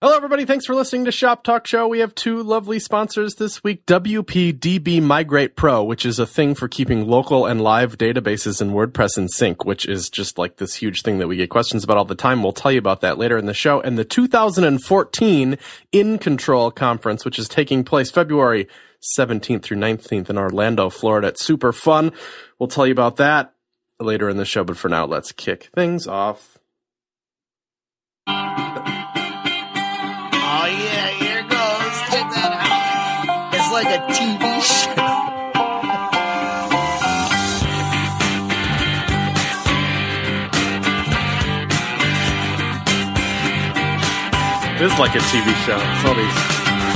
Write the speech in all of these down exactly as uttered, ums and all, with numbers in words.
Hello, everybody. Thanks for listening to Shop Talk Show. We have two lovely sponsors this week. W P D B Migrate Pro, which is a thing for keeping local and live databases in WordPress in sync, which is just like this huge thing that we get questions about all the time. We'll tell you about that later in the show. And the two thousand fourteen In Control Conference, which is taking place February seventeenth through nineteenth in Orlando, Florida. It's super fun. We'll tell you about that later in the show. But for now, let's kick things off. Oh, yeah, here it goes. Check that out. It's like a T V show. It is like a T V show. It's all these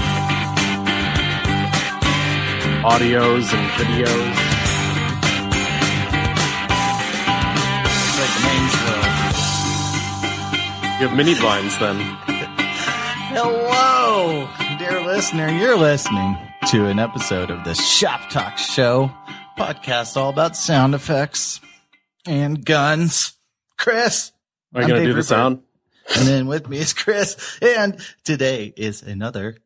audios and videos. It's like Wayne's World. You have mini blinds then. Hello, dear listener. You're listening to an episode of the Shop Talk Show podcast, all about sound effects and guns. Chris, are you going to do the sound? And then with me is Chris, and today is another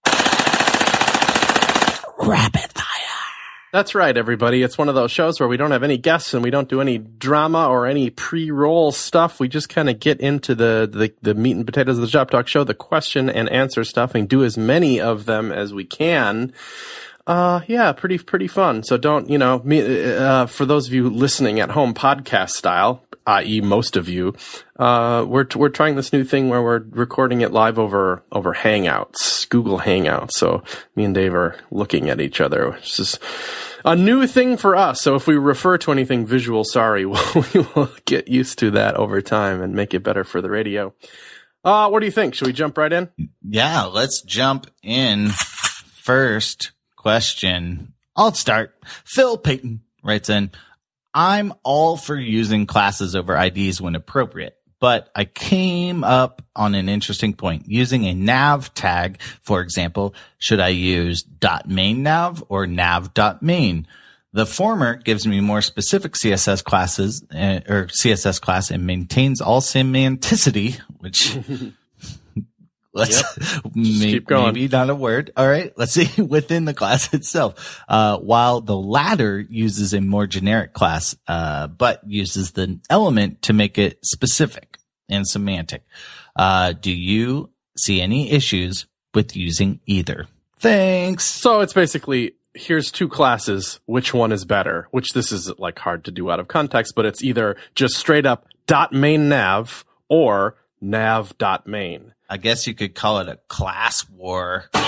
rapid fire. That's right, everybody. It's one of those shows where we don't have any guests and we don't do any drama or any pre-roll stuff. We just kind of get into the, the, the meat and potatoes of the Shop Talk Show, the question and answer stuff, and do as many of them as we can. Uh, yeah, pretty, pretty fun. So don't, you know, me, uh, for those of you listening at home podcast style, that is most of you, uh, we're, we're trying this new thing where we're recording it live over, over Hangouts, Google Hangouts. So me and Dave are looking at each other, which is a new thing for us. So if we refer to anything visual, sorry, we'll, we will get used to that over time and make it better for the radio. Uh, what do you think? Should we jump right in? Yeah, let's jump in. First question. I'll start. Phil Payton writes in, I'm all for using classes over I Ds when appropriate, but I came up on an interesting point. Using a nav tag, for example, should I use .mainNav or nav.main? The former gives me more specific C S S classes uh, or C S S class and maintains all semanticity, which let's yep. may, keep going. Maybe not a word. All right. Let's see within the class itself. Uh, while the latter uses a more generic class, uh, but uses the element to make it specific and semantic. Uh, do you see any issues with using either? Thanks. So it's basically, here's two classes. Which one is better? Which this is like hard to do out of context, but it's either just straight up .mainNav or nav.main. I guess you could call it a class war. You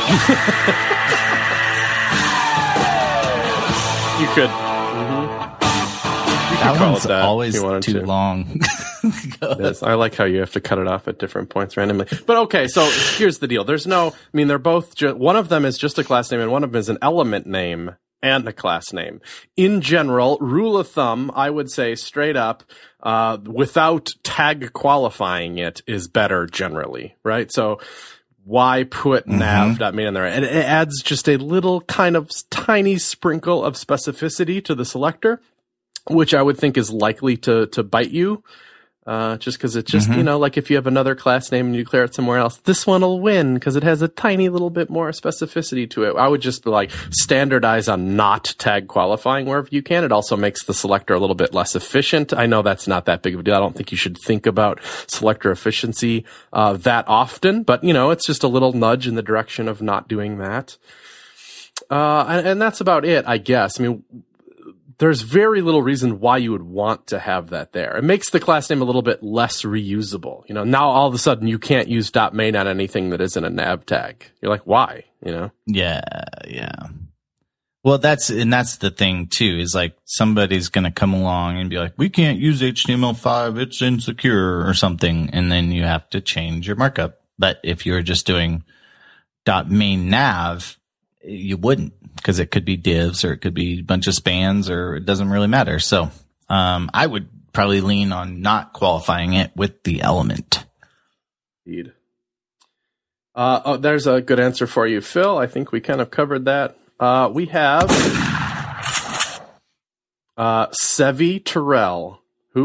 could. Mm-hmm. You that could call one's it that always too to. long. Yes, I like how you have to cut it off at different points randomly. But okay, so here's the deal. There's no, I mean, they're both, ju- one of them is just a class name and one of them is an element name and a class name. In general, rule of thumb, I would say straight up, uh, without tag qualifying it is better generally, right? So why put mm-hmm. nav.main in there? And it adds just a little kind of tiny sprinkle of specificity to the selector, which I would think is likely to, to bite you. Uh, just cause it's just, mm-hmm. you know, like if you have another class name and you declare it somewhere else, this one will win because it has a tiny little bit more specificity to it. I would just be like standardize on not tag qualifying wherever you can. It also makes the selector a little bit less efficient. I know that's not that big of a deal. I don't think you should think about selector efficiency, uh, that often, but you know, it's just a little nudge in the direction of not doing that. Uh, and, and that's about it, I guess. I mean, there's very little reason why you would want to have that there. It makes the class name a little bit less reusable. You know, now all of a sudden you can't use .main on anything that isn't a nav tag. You're like, why? You know? Yeah, yeah. Well, that's, and that's the thing too, is like somebody's going to come along and be like, we can't use H T M L five. It's insecure or something. And then you have to change your markup. But if you're just doing .mainNav, you wouldn't. Because it could be divs or it could be a bunch of spans or it doesn't really matter. So um, I would probably lean on not qualifying it with the element. Indeed. Uh, oh, there's a good answer for you, Phil. I think we kind of covered that. Uh, we have uh, Sevi Terrell, who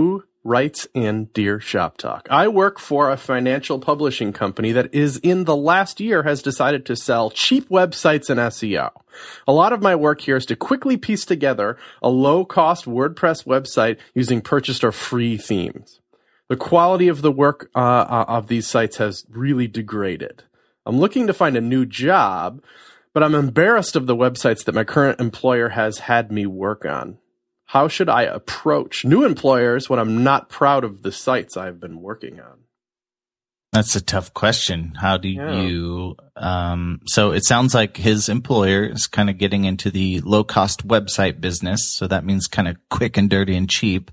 writes in Dear Shop Talk. I work for a financial publishing company that is in the last year has decided to sell cheap websites and S E O. A lot of my work here is to quickly piece together a low-cost WordPress website using purchased or free themes. The quality of the work uh, of these sites has really degraded. I'm looking to find a new job, but I'm embarrassed of the websites that my current employer has had me work on. How should I approach new employers when I'm not proud of the sites I've been working on? That's a tough question. How do Yeah. you, um, so it sounds like his employer is kind of getting into the low cost website business. So that means kind of quick and dirty and cheap.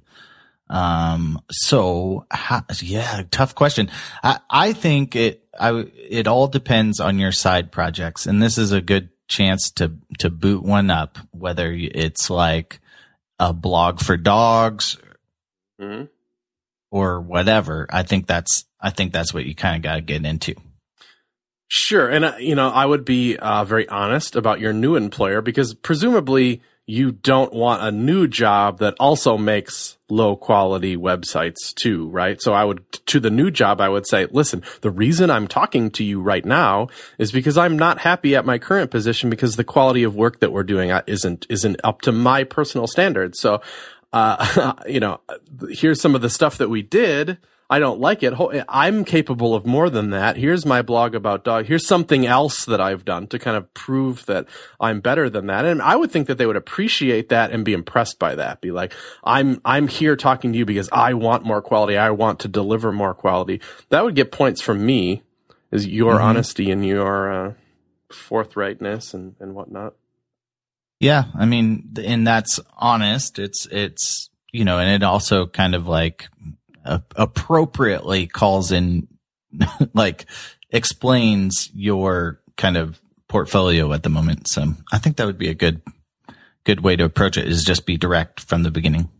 Um, so how, yeah, tough question. I, I think it, I, it all depends on your side projects. And this is a good chance to, to boot one up, whether it's like a blog for dogs Mm-hmm. or whatever. I think that's, I think that's what you kind of got to get into. Sure. And, uh, you know, I would be uh, very honest about your new employer because presumably you don't want a new job that also makes low quality websites too, right? So I would, to the new job, I would say, listen, the reason I'm talking to you right now is because I'm not happy at my current position because the quality of work that we're doing isn't, isn't up to my personal standards. So, uh, you know, here's some of the stuff that we did. I don't like it. I'm capable of more than that. Here's my blog about dog. Here's something else that I've done to kind of prove that I'm better than that. And I would think that they would appreciate that and be impressed by that. Be like, I'm, I'm here talking to you because I want more quality. I want to deliver more quality. That would get points from me, is your mm-hmm. honesty and your uh, forthrightness and, and whatnot. Yeah. I mean, and that's honest. It's, it's, you know, and it also kind of like, Uh, appropriately calls in, like, explains your kind of portfolio at the moment. So I think that would be a good, good way to approach it, is just be direct from the beginning.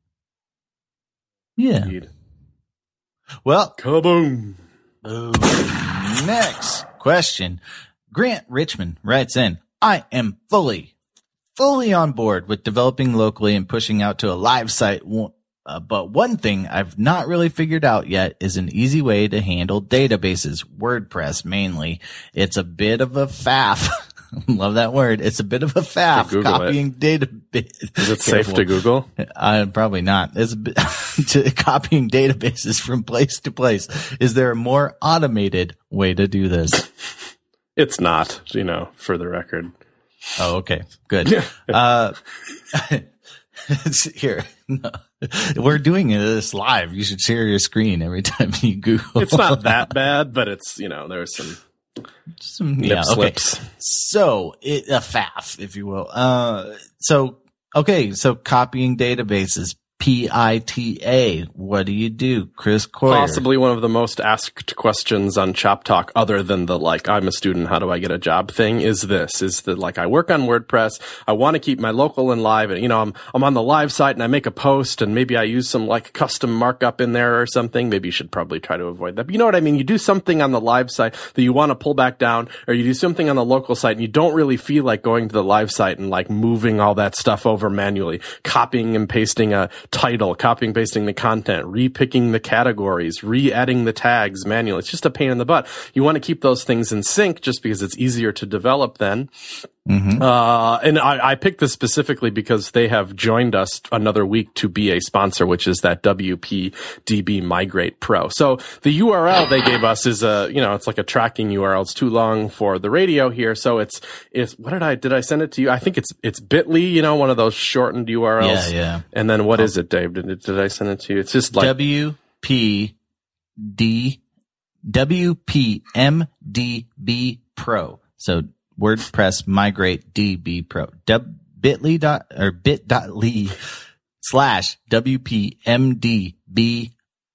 Yeah. Indeed. Well, kaboom. Boom. Next question. Grant Richmond writes in, I am fully, fully on board with developing locally and pushing out to a live site. Uh, but one thing I've not really figured out yet is an easy way to handle databases, WordPress mainly. It's a bit of a faff. Love that word. It's a bit of a faff copying databases. Is it safe to Google? Uh, probably not. It's a bit to copying databases from place to place. Is there a more automated way to do this? It's not, you know, for the record. Oh, okay. Good. uh, here. No. We're doing this live. You should share your screen every time you Google. It's not that bad, but it's, you know, there's some, some yeah, slips. Okay. So it, a faff, if you will. Uh, so, okay. So copying databases, P I T A. What do you do, Chris Coyer? Possibly one of the most asked questions on Shop Talk, other than the, like, I'm a student, how do I get a job thing, is this, is that, like, I work on WordPress. I want to keep my local and live, and, you know, I'm, I'm on the live site and I make a post and maybe I use some, like, custom markup in there or something. Maybe you should probably try to avoid that. But you know what I mean? You do something on the live site that you want to pull back down, or you do something on the local site and you don't really feel like going to the live site and, like, moving all that stuff over manually, copying and pasting a title, copying, pasting the content, re-picking the categories, re-adding the tags manually. It's just a pain in the butt. You want to keep those things in sync just because it's easier to develop then. Mm-hmm. Uh, and I, I picked this specifically because they have joined us another week to be a sponsor, which is that W P D B Migrate Pro. So the U R L they gave us is a, you know, it's like a tracking U R L. It's too long for the radio here. So it's, it's, what did I, did I send it to you? I think it's, it's bit.ly, you know, one of those shortened U R Ls. Yeah, yeah. And then what oh. is it, Dave? Did, did I send it to you? It's just like W P D, W P M D B Pro. So WordPress Migrate D B Pro. Bit.ly dot or bit.ly slash W P M D B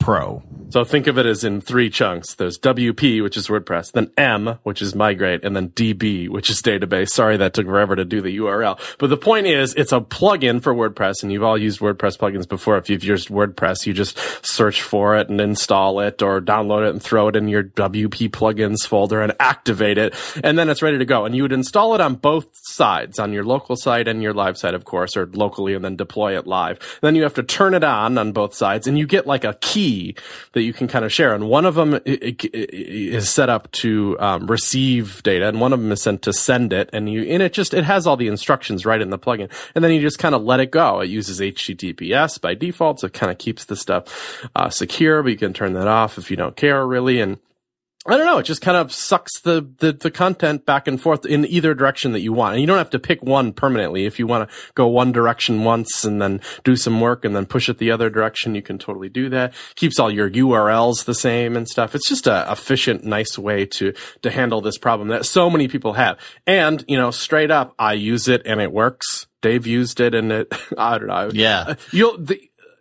Pro. So think of it as in three chunks. There's W P, which is WordPress, then M, which is migrate, and then D B, which is database. Sorry that took forever to do the U R L. But the point is, it's a plugin for WordPress, and you've all used WordPress plugins before. If you've used WordPress, you just search for it and install it or download it and throw it in your W P plugins folder and activate it, and then it's ready to go. And you would install it on both sides, on your local site and your live site, of course, or locally, and then deploy it live. Then you have to turn it on on both sides, and you get like a key that you can kind of share. And one of them is set up to um, receive data, and one of them is sent to send it. And you, and it just, it has all the instructions right in the plugin. And then you just kind of let it go. It uses H T T P S by default, so it kind of keeps the stuff uh, secure, but you can turn that off if you don't care really. And I don't know, it just kind of sucks the, the, the content back and forth in either direction that you want. And you don't have to pick one permanently. If you want to go one direction once and then do some work and then push it the other direction, you can totally do that. Keeps all your U R Ls the same and stuff. It's just a efficient, nice way to, to handle this problem that so many people have. And, you know, straight up, I use it and it works. Dave used it and it, I don't know. Yeah. You'll, the,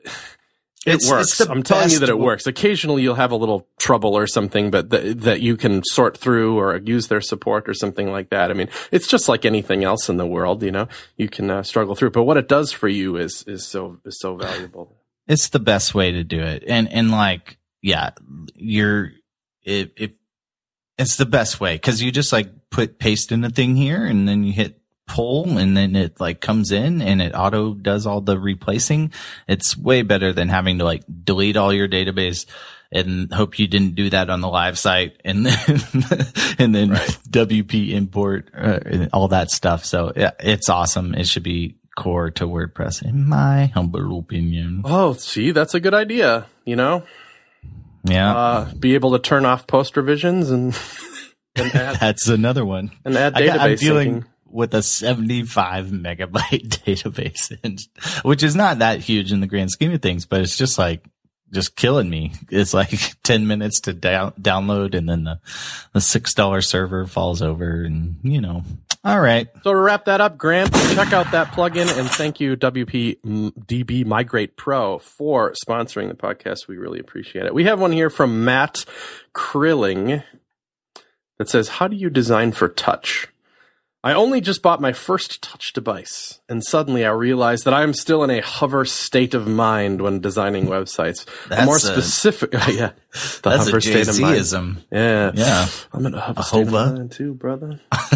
It It's, works. it's I'm telling you that it w- works. Occasionally you'll have a little trouble or something, but th- that you can sort through or use their support or something like that. I mean, it's just like anything else in the world, you know, you can uh, struggle through, but what it does for you is, is so, is so valuable. It's the best way to do it. And, and like, yeah, you're, it, it, it's the best way because you just like put, paste in a thing here and then you hit pull and then it like comes in and it auto does all the replacing. It's way better than having to like delete all your database and hope you didn't do that on the live site and then, and then right. W P import, uh, and all that stuff. So yeah, it's awesome. It should be core to WordPress in my humble opinion. Oh, see, that's a good idea. You know, yeah, uh, be able to turn off post revisions and, and add, that's another one and add I database got, I'm dealing syncing. With a seventy-five megabyte database, and, which is not that huge in the grand scheme of things, but it's just like, just killing me. It's like ten minutes to down, download and then the, the six dollar server falls over and, you know, all right. So to wrap that up, Grant, check out that plugin and thank you W P D B Migrate Pro for sponsoring the podcast. We really appreciate it. We have one here from Matt Krilling that says, how do you design for touch? I only just bought my first touch device, and suddenly I realized that I am still in a hover state of mind when designing websites. That's a more a, specific, yeah, the that's hover a state of J C-ism. mind. Yeah, yeah. I'm in a hover a state hova? of mind too, brother.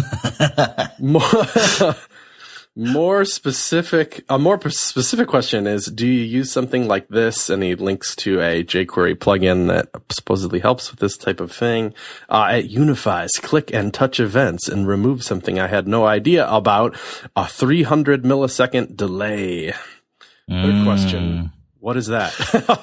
more, more specific, a more specific question is: do you use something like this? And he links to a jQuery plugin that supposedly helps with this type of thing. Uh, it unifies click and touch events and removes something I had no idea about: a three hundred millisecond delay. Mm. Good question. What is that?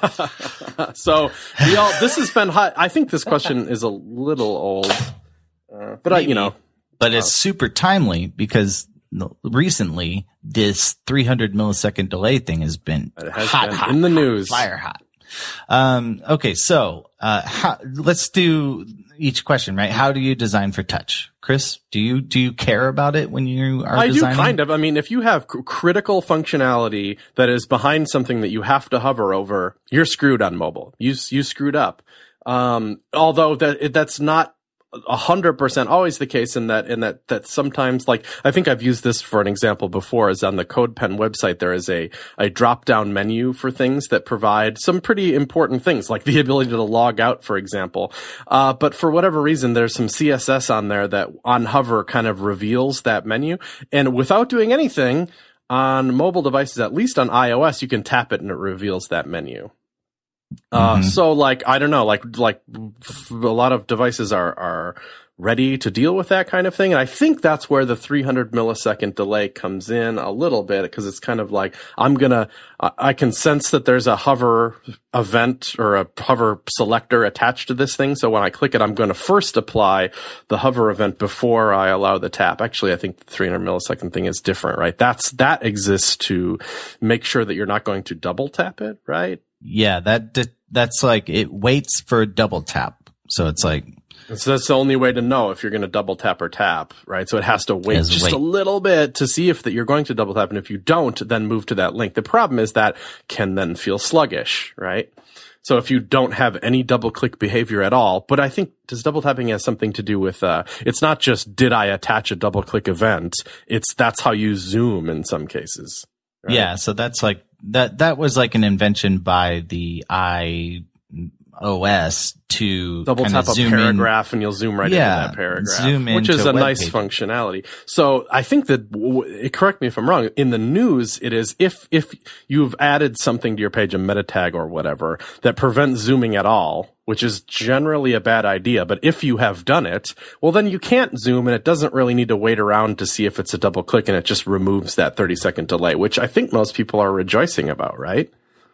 So we all. This has been hot. I think this question is a little old, uh, but Maybe. I, you know, but it's uh, super timely because recently this three hundred millisecond delay thing has been, it has hot, been hot, in the hot, news, fire hot. Um, okay, so uh, how, let's do each question, right? How do you design for touch, Chris? Do you do you care about it when you are I designing? do kind of. I mean, if you have c- critical functionality that is behind something that you have to hover over, you're screwed on mobile. You you screwed up. Um, although that that's not a hundred percent always the case in that, in that, that sometimes, like, I think I've used this for an example before, is on the CodePen website, there is a, a drop down menu for things that provide some pretty important things, like the ability to log out, for example. Uh, but for whatever reason, there's some C S S on there that on hover kind of reveals that menu. And without doing anything on mobile devices, at least on iOS, you can tap it and it reveals that menu. Uh, mm-hmm. So like, I don't know, like, like a lot of devices are, are ready to deal with that kind of thing. And I think that's where the three hundred millisecond delay comes in a little bit, because it's kind of like, I'm gonna, I can sense that there's a hover event or a hover selector attached to this thing. So when I click it, I'm going to first apply the hover event before I allow the tap. Actually, I think the three hundred millisecond thing is different, right? That's, that exists to make sure that you're not going to double tap it, right? Yeah, that that's like it waits for a double tap. So it's like, so that's the only way to know if you're going to double tap or tap, right? So it has to wait just wait. a little bit to see if that you're going to double tap. And if you don't, then move to that link. The problem is that can then feel sluggish, right? So if you don't have any double click behavior at all, but I think does double tapping has something to do with, uh, it's not just did I attach a double click event? It's that's how you zoom in some cases. Right? Yeah. So that's like, that, that was like an invention by the I O S to double tap a paragraph in, and you'll zoom right yeah, into that paragraph, zoom which is a, a nice page. functionality. So I think that, w- correct me if I'm wrong, in the news it is if if you've added something to your page, a meta tag or whatever, that prevents zooming at all, which is generally a bad idea, but if you have done it, well then you can't zoom and it doesn't really need to wait around to see if it's a double click, and it just removes that thirty second delay, which I think most people are rejoicing about, right?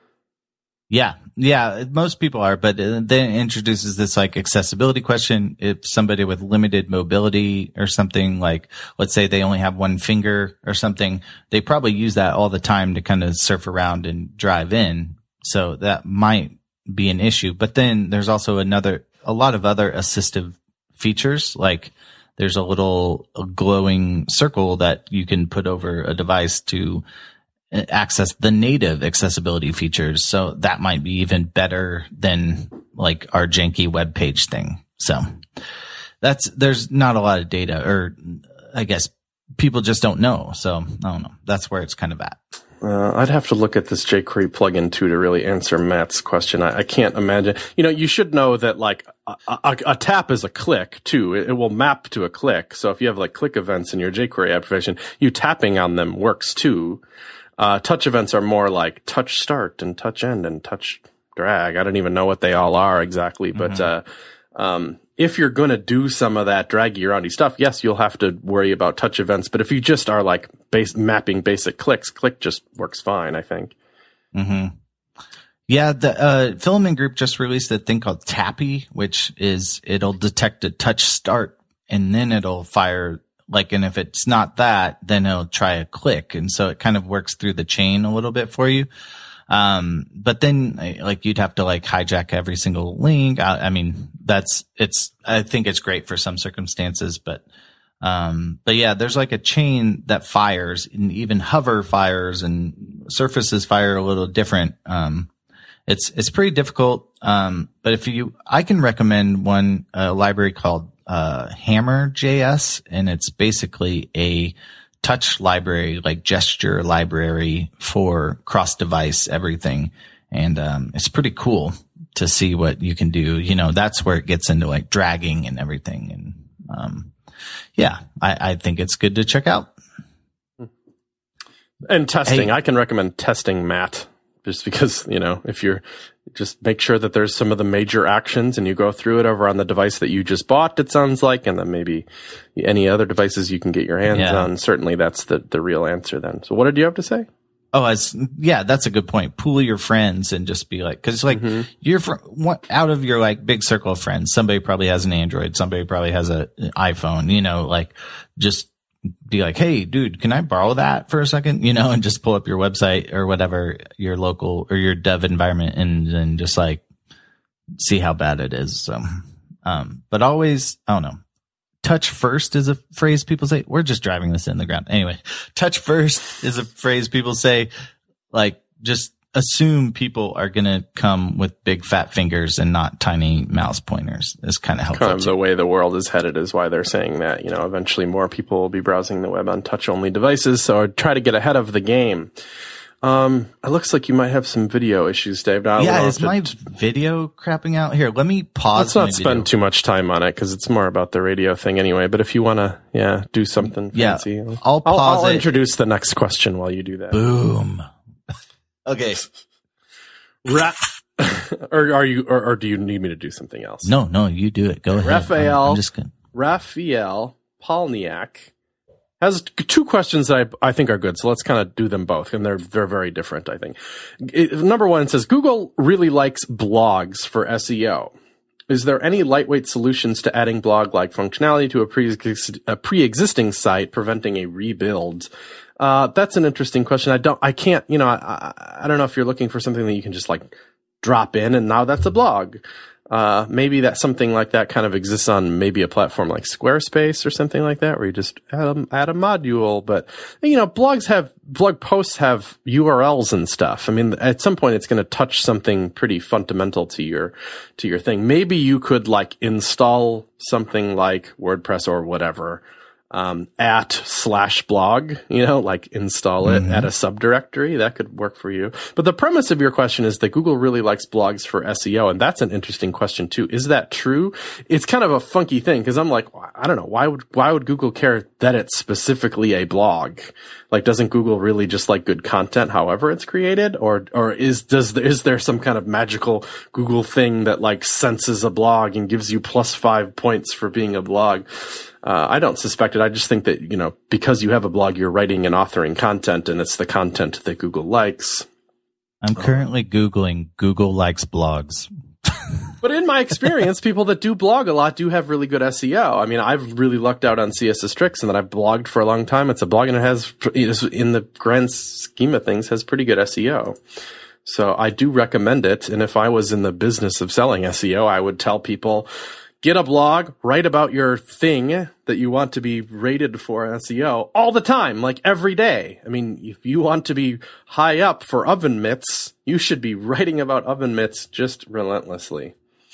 Yeah, yeah, most people are, but then it introduces this like accessibility question. If somebody with limited mobility or something, like let's say they only have one finger or something, they probably use that all the time to kind of surf around and drive in. So that might be an issue. But then there's also another, a lot of other assistive features, like there's a little a glowing circle that you can put over a device to access the native accessibility features. So that might be even better than like our janky web page thing. So that's, there's not a lot of data, or I guess people just don't know. So I don't know. That's where it's kind of at. Uh, I'd have to look at this jQuery plugin too to really answer Matt's question. I, I can't imagine. You know, you should know that like a, a, a tap is a click too. It, it will map to a click. So if you have like click events in your jQuery application, you tapping on them works too. Uh, touch events are more like touch start and touch end and touch drag. I don't even know what they all are exactly, but, mm-hmm. uh, um, if you're going to do some of that draggy aroundy stuff, yes, you'll have to worry about touch events. But if you just are like base mapping basic clicks, click just works fine, I think. Mm-hmm. Yeah. The, uh, Filament Group just released a thing called Tappy, which is, it'll detect a touch start and then it'll fire. Like, and if it's not that, then it'll try a click. And so it kind of works through the chain a little bit for you. Um, but then like you'd have to like hijack every single link. I, I mean, that's, it's, I think it's great for some circumstances, but, um, but yeah, there's like a chain that fires, and even hover fires and surfaces fire a little different. Um, it's, it's pretty difficult. Um, but if you, I can recommend one, a library called Uh, Hammer J S, and it's basically a touch library, like gesture library for cross device everything. And, um, it's pretty cool to see what you can do. You know, that's where it gets into like dragging and everything. And, um, yeah, I, I think it's good to check out. And testing, hey. I can recommend testing Matt, just because, you know, if you're, just make sure that there's some of the major actions and you go through it over on the device that you just bought, it sounds like, and then maybe any other devices you can get your hands yeah. on. Certainly that's the, the real answer then. So what did you have to say? Oh, as, yeah, that's a good point. Pool your friends and just be like, cause like mm-hmm. you're from, what, out of your like big circle of friends, somebody probably has an Android, somebody probably has a, an iPhone, you know, like just be like, hey, dude, can I borrow that for a second? You know, and just pull up your website or whatever, your local or your dev environment, and then just like see how bad it is. So, um, but always, I don't know. Touch first is a phrase people say. We're just driving this in the ground. Anyway, touch first is a phrase people say, like, just assume people are going to come with big fat fingers and not tiny mouse pointers. Is kind of helpful. Kind of the way the world is headed is why they're saying that. You know, eventually more people will be browsing the web on touch-only devices, so I'd try to get ahead of the game. Um, it looks like you might have some video issues, Dave. Now, yeah, is my t- video crapping out? Here, let me pause. Let's not spend video. too much time on it because it's more about the radio thing anyway. But if you want to, yeah, do something fancy, yeah, I'll pause I'll, I'll it. introduce the next question while you do that. Boom. Okay. Ra- or are you, or, or do you need me to do something else? No, no, you do it. Go ahead. Raphael, I'm, I'm just gonna... Raphael Polniak has two questions that I, I think are good. So let's kind of do them both, and they're they're very different, I think. It, number one, it says Google really likes blogs for S E O. Is there any lightweight solutions to adding blog-like functionality to a, pre- a pre-existing site, preventing a rebuild? Uh, that's an interesting question. I don't, I can't, you know, I, I, I don't know if you're looking for something that you can just like drop in and now that's a blog. Uh, maybe that something like that kind of exists on maybe a platform like Squarespace or something like that, where you just add a, add a module. But, you know, blogs have, blog posts have U R Ls and stuff. I mean, at some point it's going to touch something pretty fundamental to your, to your thing. Maybe you could like install something like WordPress or whatever, um, at slash blog, you know, like install it mm-hmm. at a subdirectory. That could work for you. But the premise of your question is that Google really likes blogs for S E O. And that's an interesting question too. Is that true? It's kind of a funky thing because I'm like, I don't know. Why would, why would Google care that it's specifically a blog? Like, doesn't Google really just like good content, however it's created? Or, or is, does, is there some kind of magical Google thing that like senses a blog and gives you plus five points for being a blog? Uh, I don't suspect it. I just think that, you know, because you have a blog, you're writing and authoring content, and it's the content that Google likes. I'm currently Googling Google likes blogs. But in my experience, people that do blog a lot do have really good S E O. I mean, I've really lucked out on C S S Tricks, and that I've blogged for a long time. It's a blog, and it has, in the grand scheme of things, has pretty good S E O. So I do recommend it. And if I was in the business of selling S E O, I would tell people, get a blog, write about your thing that you want to be rated for S E O all the time, like every day. I mean, if you want to be high up for oven mitts, you should be writing about oven mitts just relentlessly.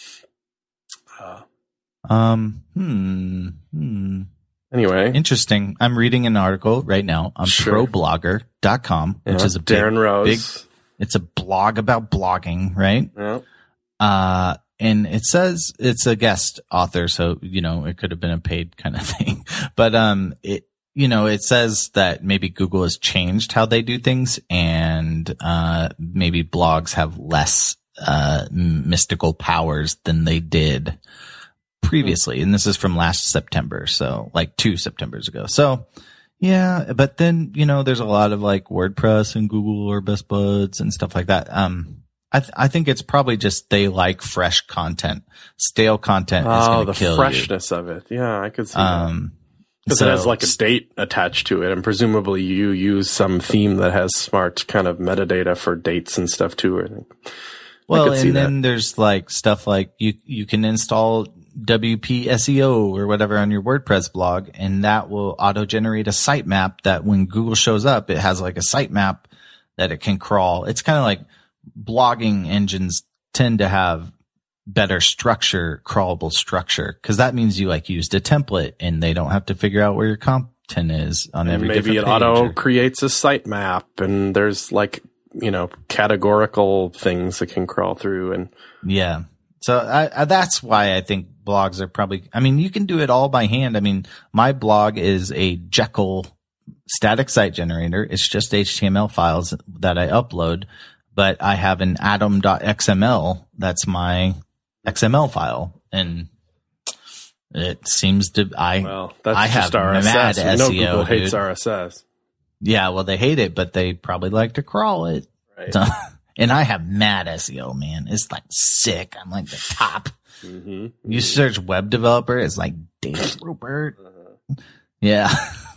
Uh, um, hmm, hmm. Anyway. Interesting. I'm reading an article right now on sure. pro blogger dot com, which yeah, is a big, Darren Rose. big, it's a blog about blogging, right? Yeah. Uh, And it says it's a guest author, so, you know, it could have been a paid kind of thing. But, um, it, you know, it says that maybe Google has changed how they do things, and, uh, maybe blogs have less, uh, mystical powers than they did previously. And this is from last September. So like two Septembers ago. So yeah, but then, you know, there's a lot of like WordPress and Google or Best Buds and stuff like that. Um, I, th- I think it's probably just they like fresh content. Stale content oh, is going to kill you. Oh, the freshness of it. Yeah, I could see um, that. Because so, it has like a date attached to it, and presumably you use some theme that has smart kind of metadata for dates and stuff too. I think. Well, I and then that. There's like stuff like you you can install W P S E O or whatever on your WordPress blog, and that will auto-generate a sitemap that when Google shows up, it has like a sitemap that it can crawl. It's kind of like blogging engines tend to have better structure, crawlable structure, because that means you like used a template and they don't have to figure out where your content is on and every maybe different it page. auto or, creates a sitemap, and there's like, you know, categorical things that can crawl through. And yeah. So I, I, that's why I think blogs are probably, I mean, you can do it all by hand. I mean, my blog is a Jekyll static site generator. It's just H T M L files that I upload, but I have an atom dot X M L. That's my X M L file. And it seems to, I, well, that's I just have R S S. mad We know S E O, Google hates dude. R S S. Yeah, well, they hate it, but they probably like to crawl it. Right. So, and I have mad S E O, man. It's like sick. I'm like the top. Mm-hmm, mm-hmm. You search web developer, it's like Dave Rupert. Uh-huh. Yeah.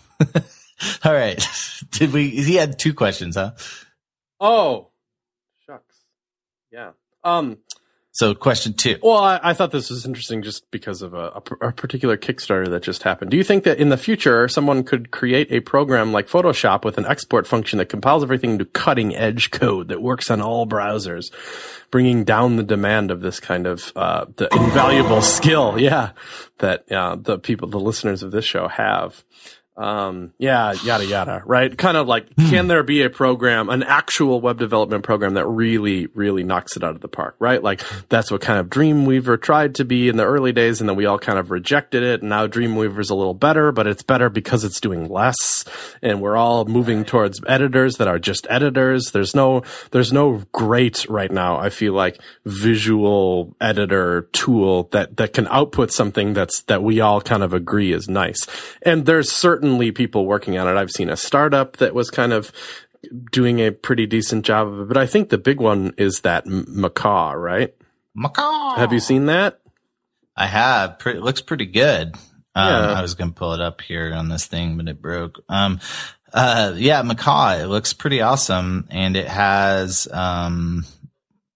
All right. Did we, he had two questions, huh? Oh, shucks. Yeah. Um, So question two. Well, I, I thought this was interesting just because of a, a, a particular Kickstarter that just happened. Do you think that in the future someone could create a program like Photoshop with an export function that compiles everything to cutting edge code that works on all browsers, bringing down the demand of this kind of uh, the invaluable skill, yeah, that uh, the people, the listeners of this show have? Um, yeah, yada, yada, right? Kind of like, can there be a program, an actual web development program that really, really knocks it out of the park, right? Like, that's what kind of Dreamweaver tried to be in the early days, and then we all kind of rejected it, and now Dreamweaver's a little better, but it's better because it's doing less, and we're all moving towards editors that are just editors. There's no, there's no great right now, I feel like, visual editor tool that, that can output something that's, that we all kind of agree is nice. And there's certain people working on it. I've seen a startup that was kind of doing a pretty decent job of it, but I think the big one is that Macaw, right? Macaw. Have you seen that? I have. It looks pretty good. Um, yeah. I was going to pull it up here on this thing, but it broke. Um, uh, yeah, Macaw. It looks pretty awesome, and it has um,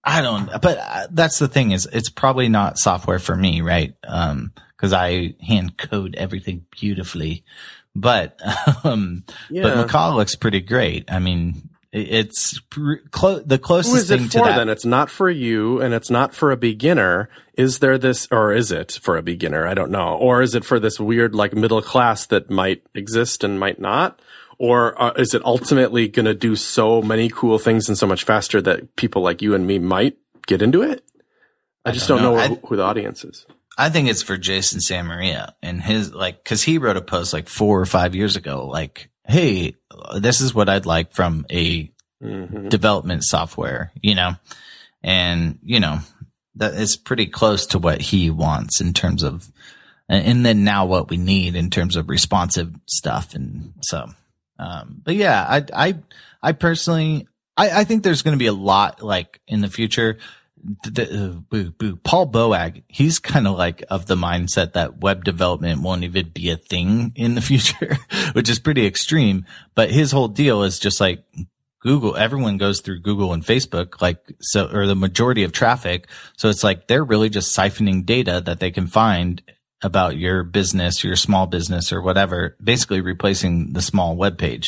I don't, but uh, that's the thing is it's probably not software for me, right? Um, cause I hand code everything beautifully, but, um, Yeah. but Macaw looks pretty great. I mean, it- it's pr- clo- the Who closest is it thing for to that. then? It's not for you and it's not for a beginner. Is there this, or is it for a beginner? I don't know. Or is it for this weird like middle class that might exist and might not? Or uh, is it ultimately going to do so many cool things and so much faster that people like you and me might get into it? I, I just don't don't know, know. who, I- who the audience is. I think it's for Jason Samaria and his like, cause he wrote a post like four or five years ago, like, hey, this is what I'd like from a Mm-hmm. development software, you know, and you know, that is pretty close to what he wants in terms of, and, and then now what we need in terms of responsive stuff. And so, um, but yeah, I, I, I personally, I, I think there's going to be a lot like in the future. The, uh, boo, boo. Paul Boag, he's kind of like of the mindset that web development won't even be a thing in the future, which is pretty extreme. But his whole deal is just like Google. Everyone goes through Google and Facebook, like so, or the majority of traffic. So it's like they're really just siphoning data that they can find about your business, your small business, or whatever, basically replacing the small web page.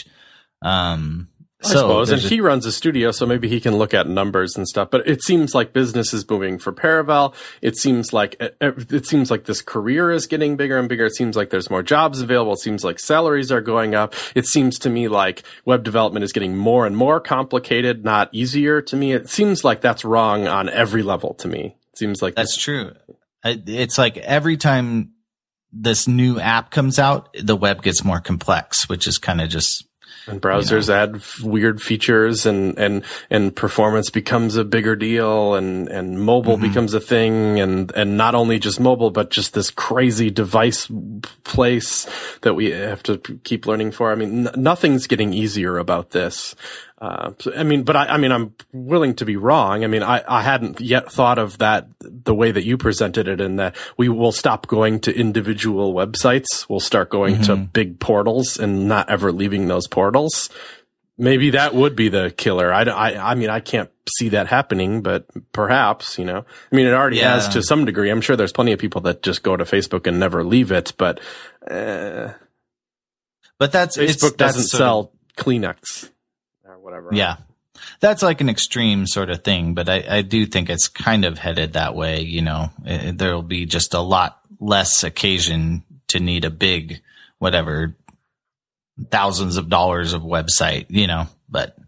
Um, I so suppose. And there's a- he runs a studio, so maybe he can look at numbers and stuff. But it seems like business is booming for Paravel. It seems like it seems like this career is getting bigger and bigger. It seems like there's more jobs available. It seems like salaries are going up. It seems to me like web development is getting more and more complicated, not easier to me. It seems like that's wrong on every level to me. It seems like That's true. I- It's like every time this new app comes out, the web gets more complex, which is kind of just, And browsers add f- weird features and, and, and performance becomes a bigger deal and, and mobile Mm-hmm. becomes a thing and, and not only just mobile, but just this crazy device place that we have to p- keep learning for. I mean, n- nothing's getting easier about this. Uh, so, I mean, but I, I mean, I'm willing to be wrong. I mean, I, I hadn't yet thought of that the way that you presented it, in that we will stop going to individual websites. We'll start going to big portals and not ever leaving those portals. Maybe that would be the killer. I, I, I mean, I can't see that happening, but perhaps, you know, I mean, it already Yeah. has to some degree. I'm sure there's plenty of people that just go to Facebook and never leave it, but, uh, but that's it's, Facebook that's doesn't sort of- sell Kleenex or whatever. Yeah. That's like an extreme sort of thing, but I, I do think it's kind of headed that way. You know, it, there'll be just a lot less occasion to need a big, whatever, thousands of dollars of website, you know, but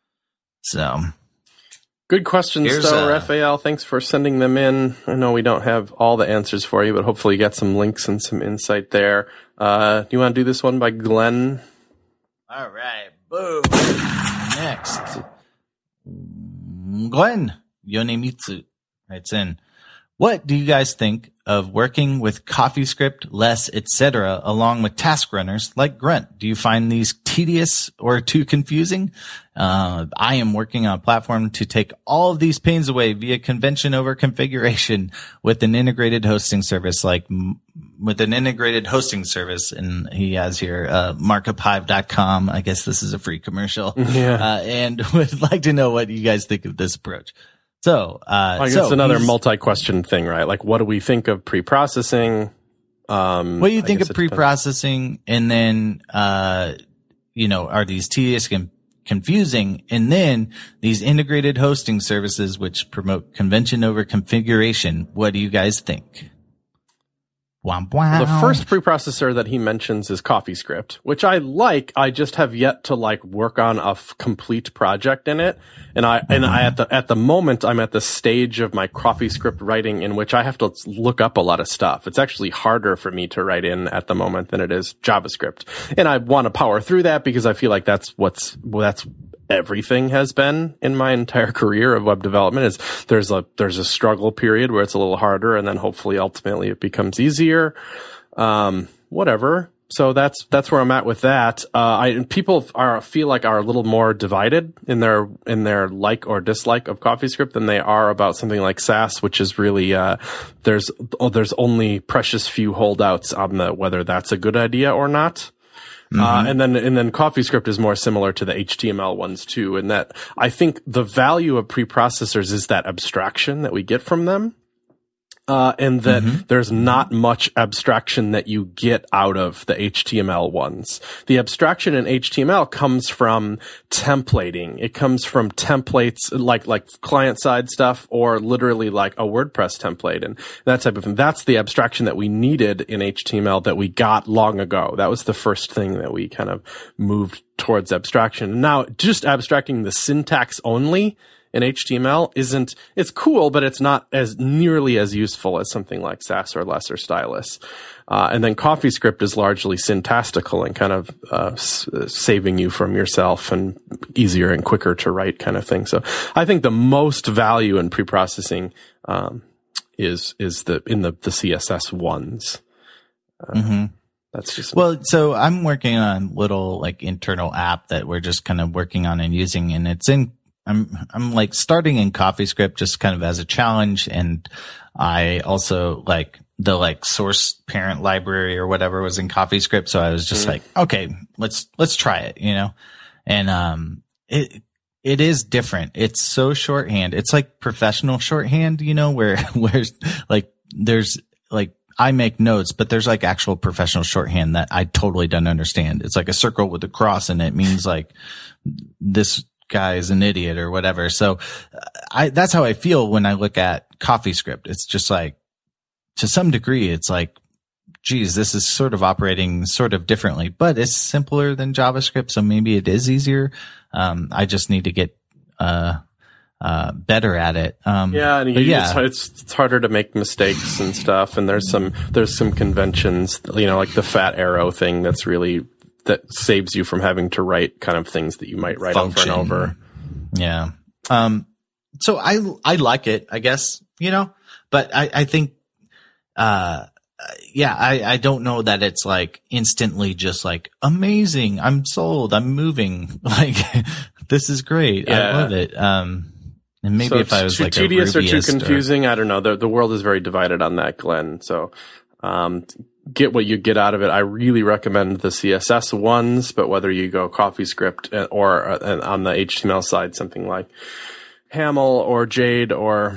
so. Good questions, Here's though, a- Raphael. Thanks for sending them in. I know we don't have all the answers for you, but hopefully you got some links and some insight there. Uh, do you want to do this one by Glenn? All right. Boom. Next. Glenn Yonemitsu writes in, what do you guys think of working with CoffeeScript, Less, et cetera, along with task runners like Grunt? Do you find these tedious or too confusing? Uh, I am working on a platform to take all of these pains away via convention over configuration with an integrated hosting service like with an integrated hosting service. And he has here, uh, markup hive dot com. I guess this is a free commercial. Yeah. Uh, and would like to know what you guys think of this approach. So, uh, I guess so another he's- multi-question thing, right? Like, what do we think of pre-processing? Um, What do you I think guess of it depends. pre-processing? And then, uh, you know, are these tedious and confusing? And then these integrated hosting services, which promote convention over configuration. What do you guys think? Womp womp. The first preprocessor that he mentions is CoffeeScript, which I like. I just have yet to like work on a f- complete project in it. And I, and I, at the, at the moment, I'm at the stage of my CoffeeScript writing in which I have to look up a lot of stuff. It's actually harder for me to write in at the moment than it is JavaScript. And I want to power through that because I feel like that's what's, well, that's everything has been in my entire career of web development. Is there's a there's a struggle period where it's a little harder, and then hopefully ultimately it becomes easier. Um, whatever. So that's that's where I'm at with that. Uh, I people are feel like are a little more divided in their in their like or dislike of CoffeeScript than they are about something like Sass, which is really uh, there's oh, there's only precious few holdouts on the whether that's a good idea or not. Mm-hmm. Uh, and then, and then CoffeeScript is more similar to the H T M L ones too. In that I think the value of preprocessors is that abstraction that we get from them. Uh, and that mm-hmm. there's not much abstraction that you get out of the H T M L ones. The abstraction in H T M L comes from templating. It comes from templates like, like client side stuff or literally like a WordPress template and that type of thing. That's the abstraction that we needed in H T M L that we got long ago. That was the first thing that we kind of moved towards abstraction. Now, just abstracting the syntax only in H T M L isn't, it's cool, but it's not as nearly as useful as something like Sass or Less or Stylus. Uh, and then CoffeeScript is largely syntactical and kind of uh, s- saving you from yourself and easier and quicker to write kind of thing. So I think the most value in preprocessing um, is is the in the, the C S S ones. Uh, mm-hmm. That's just well. So I'm working on a little like internal app that we're just kind of working on and using, and it's in. I'm, I'm like starting in CoffeeScript just kind of as a challenge. And I also like the like source parent library or whatever was in CoffeeScript. So I was just mm. like, okay, let's, let's try it, you know? And, um, it, it is different. It's so shorthand. It's like professional shorthand, you know, where, where like there's like, I make notes, but there's like actual professional shorthand that I totally don't understand. It's like a circle with a cross and it means like this guy is an idiot or whatever. So I, that's how I feel when I look at CoffeeScript. It's just like, to some degree, it's like, geez, this is sort of operating sort of differently, but it's simpler than JavaScript. So maybe it is easier. Um, I just need to get, uh, uh, better at it. Um, yeah. And you, yeah. It's, it's, it's harder to make mistakes and stuff. And there's some, there's some conventions, you know, like the fat arrow thing that's really, that saves you from having to write kind of things that you might write Function. over and over. Yeah. Um, so I, I like it, I guess, you know, but I, I think, uh, yeah, I, I don't know that it's like instantly just like amazing. I'm sold. I'm moving. Like this is great. Yeah. I love it. Um, and maybe so if I was too like tedious a or too Rubyist confusing, or, I don't know. The, the world is very divided on that, Glenn. So, um, get what you get out of it. I really recommend the C S S ones, but whether you go CoffeeScript or uh, on the H T M L side, something like Haml or Jade or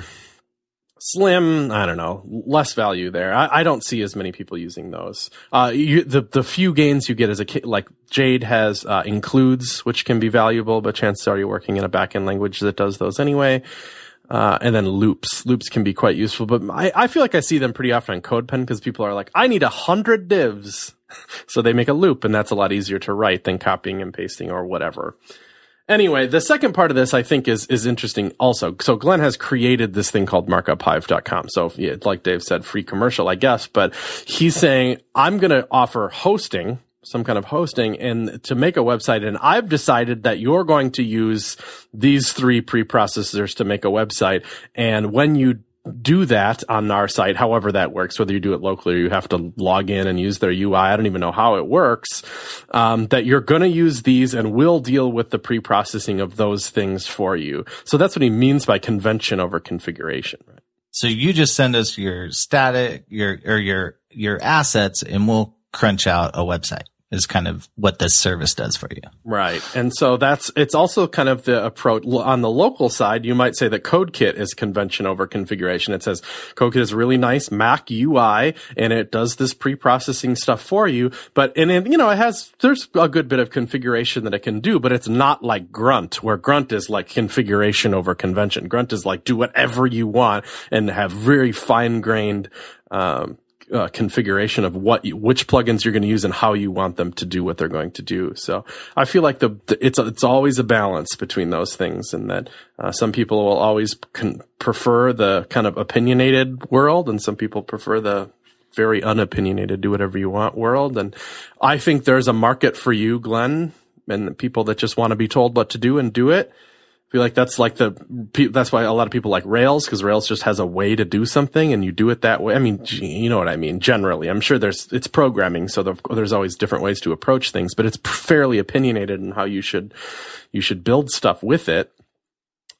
Slim, I don't know, less value there. I, I don't see as many people using those. Uh, you, the, the few gains you get as a kid, like Jade has, uh, includes, which can be valuable, but chances are you're working in a backend language that does those anyway. Uh, and then loops. Loops can be quite useful, but I, I feel like I see them pretty often on CodePen because people are like, I need a hundred divs. So they make a loop and that's a lot easier to write than copying and pasting or whatever. Anyway, the second part of this I think is, is interesting also. So Glenn has created this thing called markup hive dot com. So yeah, like Dave said, free commercial, I guess, but he's saying, I'm going to offer hosting, some kind of hosting and to make a website. And I've decided that you're going to use these three preprocessors to make a website. And when you do that on our site, however that works, whether you do it locally or you have to log in and use their U I, I don't even know how it works, um, that you're going to use these and we'll deal with the pre-processing of those things for you. So that's what he means by convention over configuration, right? So you just send us your static, your, or your, your assets and we'll crunch out a website. Is kind of what this service does for you. Right. And so that's, it's also kind of the approach on the local side. You might say that CodeKit is convention over configuration. It says CodeKit is really nice Mac U I and it does this pre-processing stuff for you. But, and it, you know, it has, there's a good bit of configuration that it can do, but it's not like Grunt, where Grunt is like configuration over convention. Grunt is like do whatever you want and have very fine grained, um, Uh, configuration of what you, which plugins you're going to use and how you want them to do what they're going to do. So I feel like the, the it's it's always a balance between those things, and that uh, some people will always con- prefer the kind of opinionated world, and some people prefer the very unopinionated, do whatever you want world. And I think there's a market for you, Glenn, and people that just want to be told what to do and do it. I feel like that's like the, that's why a lot of people like Rails, because Rails just has a way to do something and you do it that way. I mean, you know what I mean? Generally, I'm sure there's, it's programming. So there's always different ways to approach things, but it's fairly opinionated in how you should, you should build stuff with it.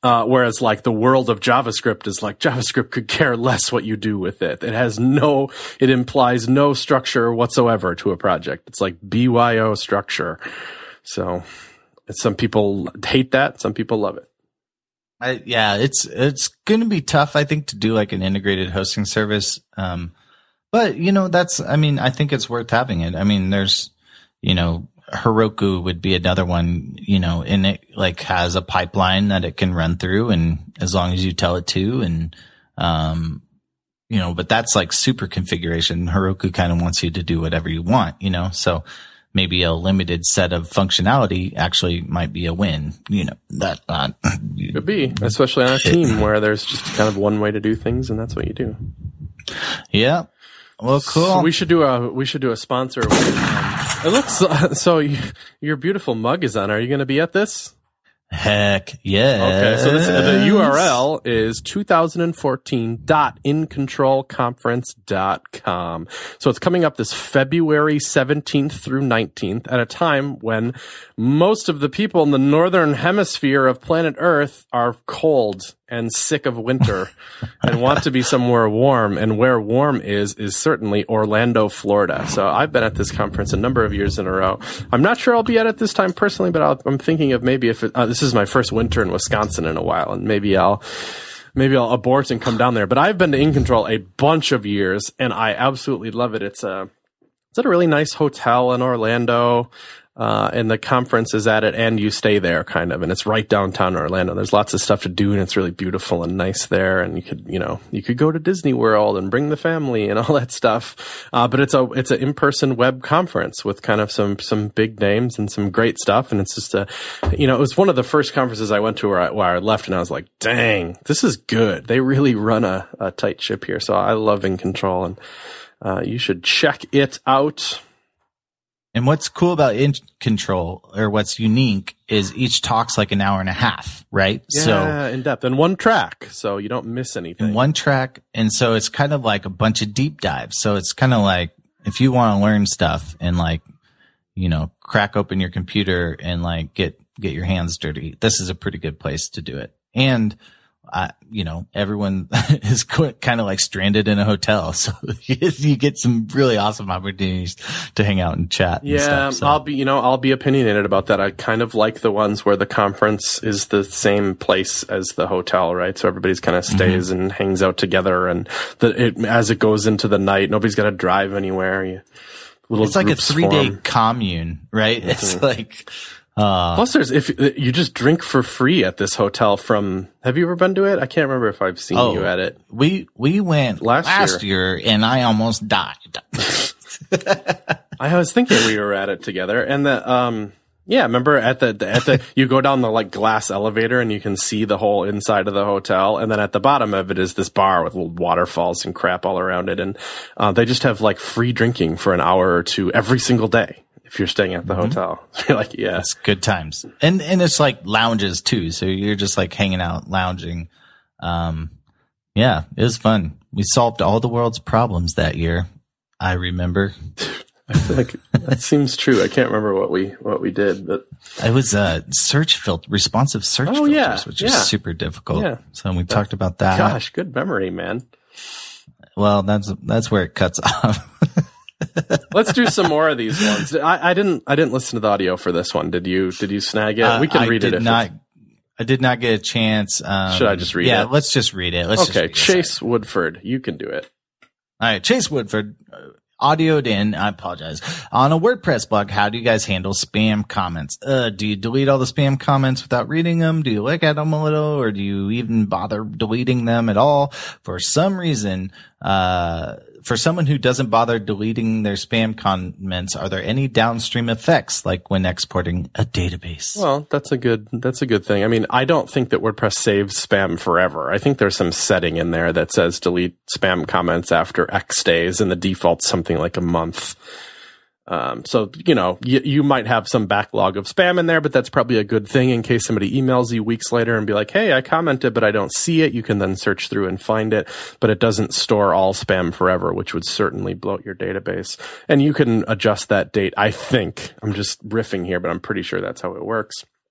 Uh, whereas like the world of JavaScript is like JavaScript could care less what you do with it. It has no, it implies no structure whatsoever to a project. It's like B Y O structure. So some people hate that. Some people love it. I, yeah, it's, it's going to be tough, I think, to do like an integrated hosting service. Um, but you know, that's, I mean, I think it's worth having it. I mean, there's, you know, Heroku would be another one, you know, and it like has a pipeline that it can run through, and as long as you tell it to, and, um, you know, but that's like super configuration. Heroku kind of wants you to do whatever you want, you know, so maybe a limited set of functionality actually might be a win, you know, that, uh, could be, especially on a team where there's just kind of one way to do things, and that's what you do. Yeah. Well, cool. So we should do a, we should do a sponsor. It looks, uh, so you, your beautiful mug is on. Are you going to be at this? Heck yeah. Okay, so this, the U R L is twenty fourteen dot in control conference dot com. So it's coming up this February seventeenth through nineteenth at a time when most of the people in the northern hemisphere of planet Earth are cold and sick of winter and want to be somewhere warm. And where warm is, is certainly Orlando, Florida. So I've been at this conference a number of years in a row. I'm not sure I'll be at it this time personally, but I'll, I'm thinking of maybe if it, uh, this is my first winter in Wisconsin in a while, and maybe I'll, maybe I'll abort and come down there. But I've been to In Control a bunch of years, and I absolutely love it. It's a, it's at a really nice hotel in Orlando. Uh, and the conference is at it, and you stay there kind of, and it's right downtown Orlando. There's lots of stuff to do, and it's really beautiful and nice there. And you could, you know, you could go to Disney World and bring the family and all that stuff. Uh, but it's a, it's an in-person web conference with kind of some, some big names and some great stuff. And it's just a, you know, it was one of the first conferences I went to where I, where I left, and I was like, dang, this is good. They really run a, a tight ship here. So I love In Control, and, uh, you should check it out. And what's cool about In Control, or what's unique, is each talk's like an hour and a half, right? Yeah, so in depth, and one track, so you don't miss anything. In one track, and so it's kind of like a bunch of deep dives. So it's kind of like if you want to learn stuff and like, you know, crack open your computer and like get get your hands dirty, this is a pretty good place to do it. And Uh, you know, everyone is kind of like stranded in a hotel. So you get some really awesome opportunities to hang out and chat. Yeah, and stuff, so. I'll be, you know, I'll be opinionated about that. I kind of like the ones where the conference is the same place as the hotel, right? So everybody's kind of stays mm-hmm. and hangs out together, and the, it, as it goes into the night, nobody's got to drive anywhere. You, it's like a three day commune, right? Mm-hmm. It's like, Uh, Plus, there's if you just drink for free at this hotel. From have you ever been to it? I can't remember if I've seen oh, you at it. We we went last, last year. year, and I almost died. I was thinking we were at it together, and the um yeah, remember at the at the you go down the like glass elevator, and you can see the whole inside of the hotel, and then at the bottom of it is this bar with little waterfalls and crap all around it, and uh, they just have like free drinking for an hour or two every single day. If you're staying at the mm-hmm. hotel, you're like, yeah, it's good times. And, and it's like lounges too. So you're just like hanging out, lounging. Um, yeah, it was fun. We solved all the world's problems that year. I remember. I feel like that seems true. I can't remember what we, what we did, but it was a search filter, responsive search oh, filters, yeah, which yeah. is super difficult. Yeah. So we that, talked about that. Gosh, good memory, man. Well, that's, that's where it cuts off. Let's do some more of these ones. I, I didn't. I didn't listen to the audio for this one. Did you? Did you snag it? Uh, we can I read did it. If not. I did not get a chance. Um, Should I just read yeah, it? Yeah, let's just read it. Let's okay, just read Chase Woodford, you can do it. All right, Chase Woodford, uh, audioed in. I apologize. On a WordPress blog, how do you guys handle spam comments? Uh, do you delete all the spam comments without reading them? Do you look at them a little, or do you even bother deleting them at all? For some reason, uh, for someone who doesn't bother deleting their spam comments, are there any downstream effects, like when exporting a database? Well, that's a good, that's a good thing. I mean, I don't think that WordPress saves spam forever. I think there's some setting in there that says delete spam comments after X days, and the default's something like a month. Um, so, you know, you, you might have some backlog of spam in there, but that's probably a good thing in case somebody emails you weeks later and be like, hey, I commented, but I don't see it. You can then search through and find it, but it doesn't store all spam forever, which would certainly bloat your database. And you can adjust that date. I think I'm just riffing here, but I'm pretty sure that's how it works.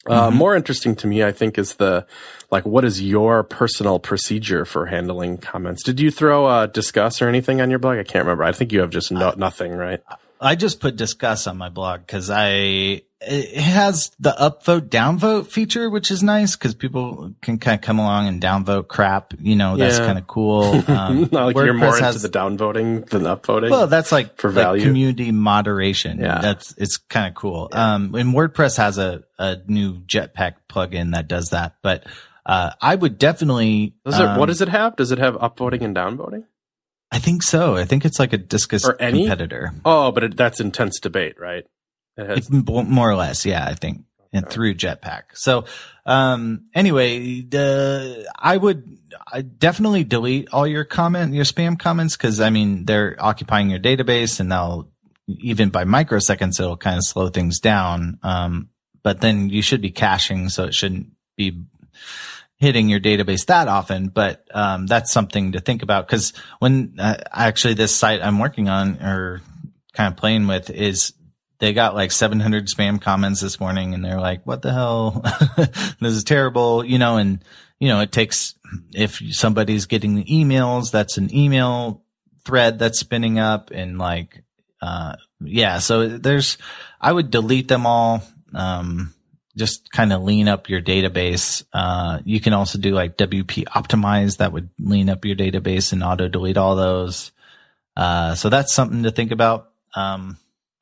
Uh, Mm-hmm. More interesting to me, I think, is the, like, what is your personal procedure for handling comments? Did you throw a discuss or anything on your blog? I can't remember. I think you have just no, nothing, right? I just put discuss on my blog because I, it has the upvote downvote feature, which is nice because people can kind of come along and downvote crap. You know, that's Yeah. kind of cool. Um, Not like you're more into has, the downvoting than upvoting. Well, that's like for like value. community moderation. Yeah. That's, it's kind of cool. Yeah. Um, and WordPress has a, a new Jetpack plugin that does that, but, uh, I would definitely, Does it, um, what does it have? Does it have upvoting and downvoting? I think so. I think it's like a Discus Or any? competitor. Oh, but it, that's intense debate, right? It has. It- more or less, yeah, I think, and through Jetpack. So, um, anyway, the, I would I definitely delete all your comment, your spam comments, because I mean, they're occupying your database and they'll, even by microseconds, it'll kind of slow things down. Um, but then you should be caching, so it shouldn't be hitting your database that often, but um, that's something to think about because when uh, actually this site I'm working on or kind of playing with is they got like seven hundred spam comments this morning and they're like, what the hell? This is terrible, you know, and you know, it takes, if somebody's getting the emails, that's an email thread that's spinning up and like, uh, yeah, so there's, I would delete them all. Um, just kind of lean up your database. Uh, you can also do like W P optimize that would lean up your database and auto delete all those. Uh, so that's something to think about. Um,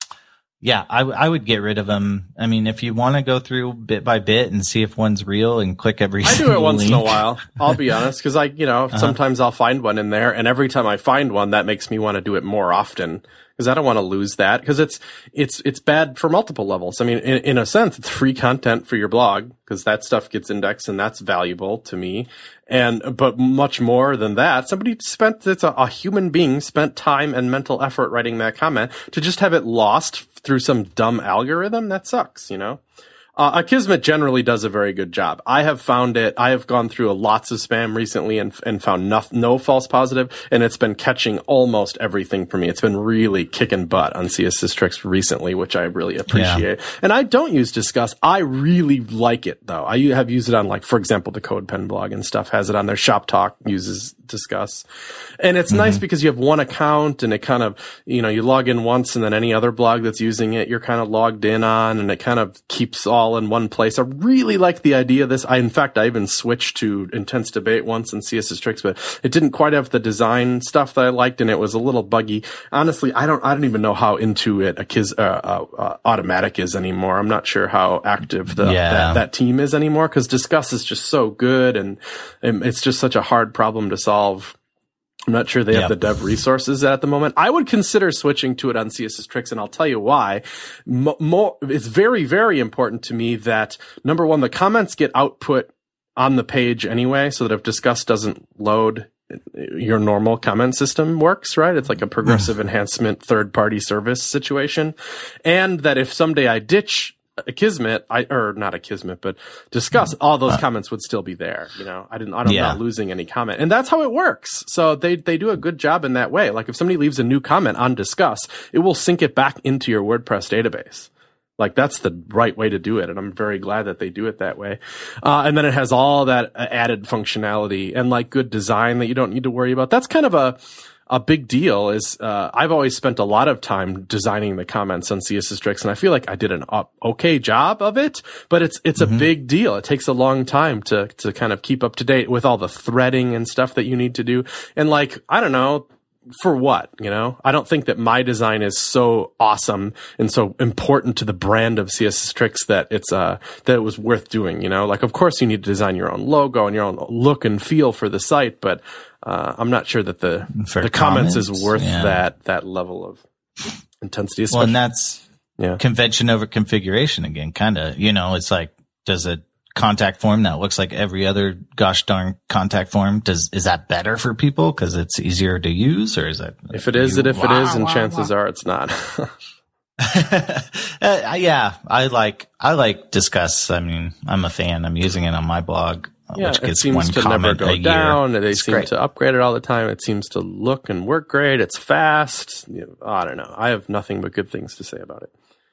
yeah, I, w- I would get rid of them. I mean, if you want to go through bit by bit and see if one's real and click every I do it once link. in a while. I'll be honest, because I, you know, uh-huh. sometimes I'll find one in there, and every time I find one, that makes me want to do it more often. Because I don't want to lose that, because it's it's it's bad for multiple levels. I mean, in, in a sense, it's free content for your blog, because that stuff gets indexed and that's valuable to me. And but much more than that, somebody spent it's a, a human being spent time and mental effort writing that comment to just have it lost through some dumb algorithm. That sucks, you know. Uh, Akismet generally does a very good job. I have found it. I have gone through a lots of spam recently and and found no, no false positive, and it's been catching almost everything for me. It's been really kicking butt on C S S Tricks recently, which I really appreciate. Yeah. And I don't use Discuss. I really like it though. I have used it on, like, for example, the CodePen blog and stuff has it on their. Shop Talk uses Discuss, and it's mm-hmm. nice because you have one account and it kind of, you know, you log in once and then any other blog that's using it, you're kind of logged in on, and it kind of keeps all in one place. I really like the idea of this. I, in fact, I even switched to Intense Debate once in C S S Tricks, but it didn't quite have the design stuff that I liked, and it was a little buggy. Honestly, I don't, I don't even know how into it Akiz, uh, uh, uh, Automatic is anymore. I'm not sure how active the yeah. that, that team is anymore, because Discuss is just so good, and, and it's just such a hard problem to solve. I'm not sure they have yep. the dev resources at the moment. I would consider switching to it on C S S Tricks, and I'll tell you why. Mo- more, it's very, very important to me that, number one, the comments get output on the page anyway, so that if Discuss doesn't load, your normal comment system works, right? It's like a progressive enhancement third-party service situation. And that if someday I ditch Akismet, I or not Akismet, but Discuss, all those comments would still be there. You know, I didn't, I don't, yeah. not losing any comment, and that's how it works. So they they do a good job in that way. Like if somebody leaves a new comment on Discuss, it will sync it back into your WordPress database. Like that's the right way to do it, and I'm very glad that they do it that way. Uh, and then it has all that added functionality and like good design that you don't need to worry about. That's kind of a A big deal is, uh, I've always spent a lot of time designing the comments on C S S Tricks, and I feel like I did an okay job of it, but it's, it's mm-hmm. a big deal. It takes a long time to, to kind of keep up to date with all the threading and stuff that you need to do. And like, I don't know, for what, you know, I don't think that my design is so awesome and so important to the brand of C S S Tricks that it's, uh, that it was worth doing, you know, like, of course you need to design your own logo and your own look and feel for the site, but, uh, I'm not sure that the, for the comments, comments is worth yeah. that, that level of intensity. Well, and that's yeah. convention over configuration again, kind of, you know, it's like, does a contact form that looks like every other gosh darn contact form, does is that better for people because it's easier to use, or is that if it is it if it is and chances are it's not. uh, yeah, I like I like Discuss. I mean, I'm a fan. I'm using it on my blog, yeah, which gets it seems one to comment never go a year. down. They it's seem great. to upgrade it all the time. It seems to look and work great. It's fast. You know, I don't know. I have nothing but good things to say about it.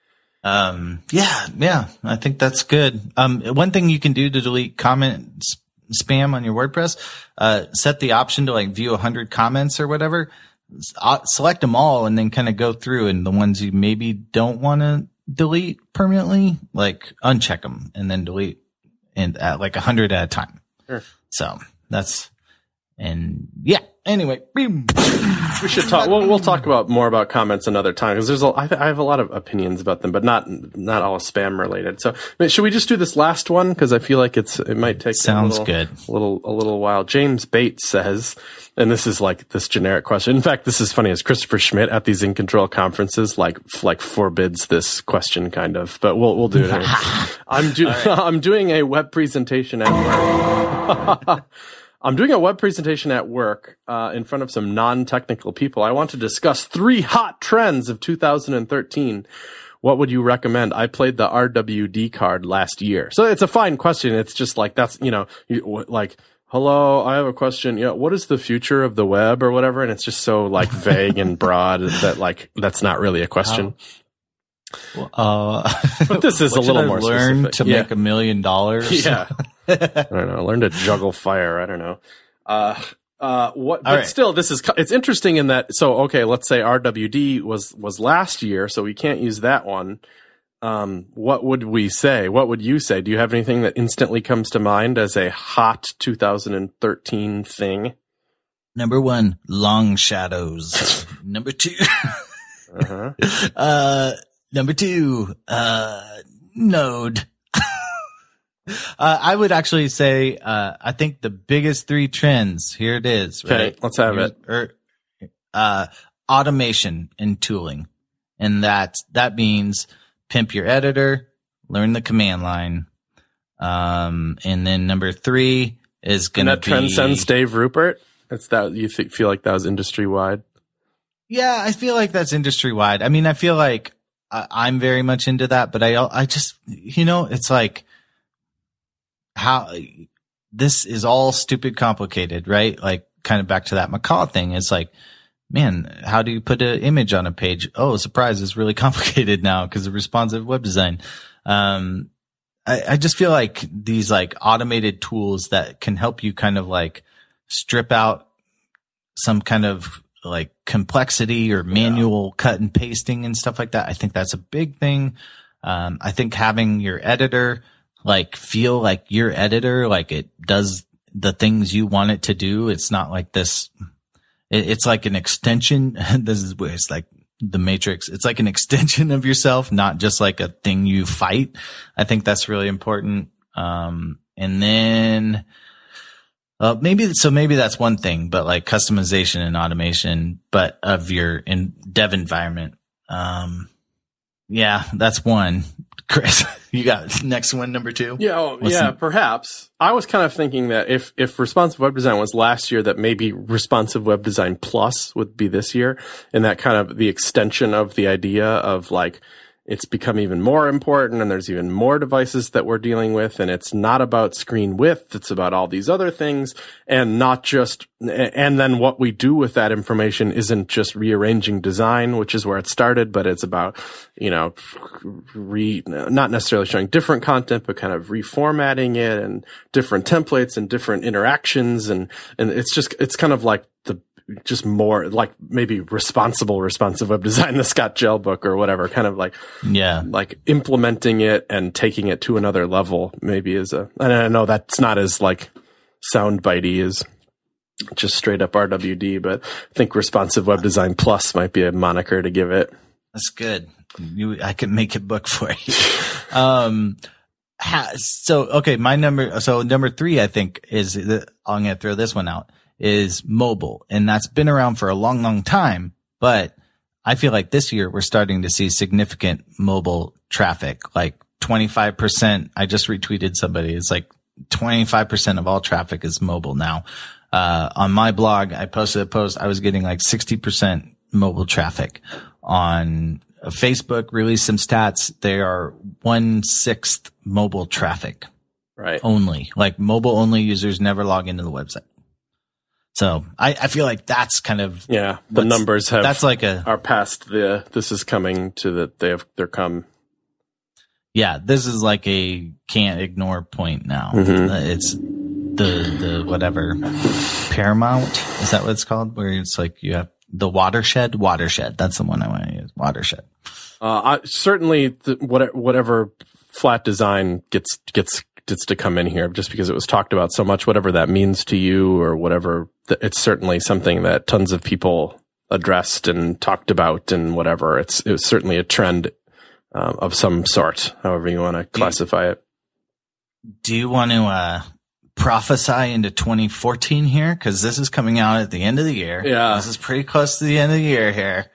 Um, yeah, yeah, I think that's good. Um, one thing you can do to delete comment s- spam on your WordPress, uh, set the option to like view a hundred comments or whatever. S- uh, select them all and then kind of go through, and the ones you maybe don't want to delete permanently, like uncheck them and then delete and at like a hundred at a time. Sure. So that's, and yeah, anyway, boom. We should talk. We'll, we'll talk about more about comments another time because there's a, I, I have a lot of opinions about them, but not not all spam related. So should we just do this last one because I feel like it's it might take sounds a little, good a little a little while. James Bates says, and this is like this generic question. In fact, this is funny as Christopher Schmidt at these In Control conferences like like forbids this question kind of, but we'll we'll do it. Anyway. I'm do right. I'm doing a web presentation at work. I'm doing a web presentation at work uh, in front of some non-technical people. I want to discuss three hot trends of two thousand thirteen. What would you recommend? I played the R W D card last year. So it's a fine question. It's just like, that's, you know, you, like, hello, I have a question. Yeah, what is the future of the web or whatever? And it's just so like vague and broad that like, that's not really a question. Well, uh, but this is a little more learn specific. to yeah. make a million dollars. Yeah. I don't know. Learn to juggle fire. I don't know. Uh, uh, what, but right. still, this is, it's interesting in that, so, okay, let's say R W D was, was last year, so we can't use that one. Um, what would we say? What would you say? Do you have anything that instantly comes to mind as a hot two thousand thirteen thing? Number one, long shadows. Number two, uh-huh. uh, number two, uh, Node. Uh, I would actually say, uh, I think the biggest three trends, here it is, right? Okay, let's have Here's, it. Er, uh, automation and tooling. And that, that means pimp your editor, learn the command line. Um, and then number three is going to be. And that transcends Dave Rupert? It's that, you th- feel like that was industry wide? Yeah, I feel like that's industry wide. I mean, I feel like I, I'm very much into that, but I, I just, you know, it's like, how this is all stupid complicated, right? Like kind of back to that Macaw thing. It's like, man, how do you put an image on a page? Oh, surprise. It's really complicated now because of responsive web design. Um, I, I just feel like these like automated tools that can help you kind of like strip out some kind of like complexity or manual yeah. cut and pasting and stuff like that. I think that's a big thing. Um, I think having your editor like feel like your editor, like it does the things you want it to do. It's not like this. It, it's like an extension. This is where it's like the Matrix. It's like an extension of yourself, not just like a thing you fight. I think that's really important. Um, and then, uh, maybe, so maybe that's one thing, but like customization and automation, but of your in dev environment. Um, yeah, that's one. Chris, you got next one, number two? Yeah, oh, What's yeah, the- perhaps. I was kind of thinking that if, if responsive web design was last year, that maybe responsive web design plus would be this year. And that kind of the extension of the idea of like, it's become even more important and there's even more devices that we're dealing with. And it's not about screen width. It's about all these other things and not just, and then what we do with that information isn't just rearranging design, which is where it started, but it's about, you know, re, not necessarily showing different content, but kind of reformatting it and different templates and different interactions. And, and it's just, it's kind of like the, just more like maybe responsible, responsive web design, the Scott Gell book or whatever, kind of like, yeah, like implementing it and taking it to another level maybe is a, and I know that's not as like soundbitey as just straight up R W D, but I think responsive web design plus might be a moniker to give it. That's good. You, I can make a book for you. um, ha, so, okay. My number, so number three, I think is, the, I'm going to throw this one out. Is mobile. And that's been around for a long, long time. But I feel like this year we're starting to see significant mobile traffic, like twenty-five percent. I just retweeted somebody. It's like twenty-five percent of all traffic is mobile now. Uh, on my blog, I posted a post. I was getting like sixty percent mobile traffic. On Facebook, released some stats. They are one sixth mobile traffic. Right. Only. Like mobile only users never log into the website. So I, I feel like that's kind of, yeah, the numbers have, that's like a, are past the, this is coming to the, they have, they're come. Yeah, this is like a can't ignore point now. Mm-hmm. Uh, It's the the whatever Paramount, is that what it's called? Where it's like you have the watershed. Watershed. That's the one I want to use. Watershed. Uh, I, certainly, the, what, whatever flat design gets gets gets to come in here, just because it was talked about so much. Whatever that means to you, or whatever, it's certainly something that tons of people addressed and talked about, and whatever. It's it was certainly a trend uh, of some sort, however you want to classify it. Do you want to uh, prophesy into twenty fourteen here? Because this is coming out at the end of the year. Yeah. This is pretty close to the end of the year here.